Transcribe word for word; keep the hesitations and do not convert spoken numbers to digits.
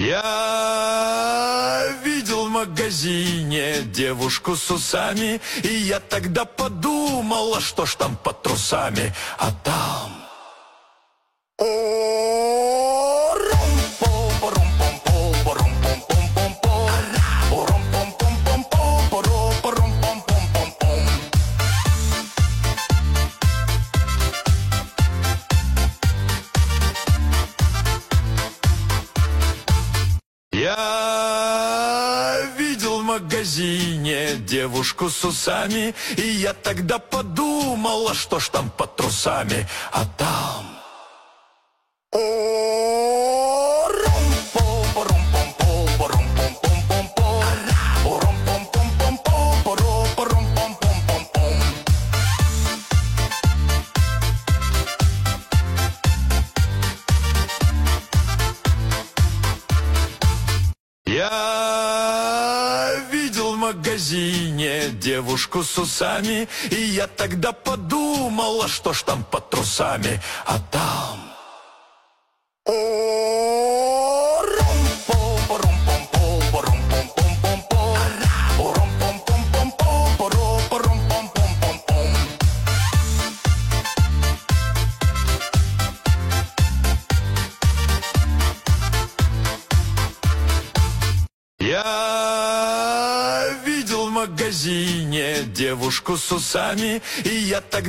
Я видел в магазине девушку с усами, и я тогда подумала, что ж там под трусами, а там... Я видел в магазине девушку с усами, и я тогда подумала, что ж там под трусами, а там... Я видел в магазине девушку с усами, и я тогда подумала, что ж там под трусами, а там... Я видел в магазине девушку с усами, и я тогда...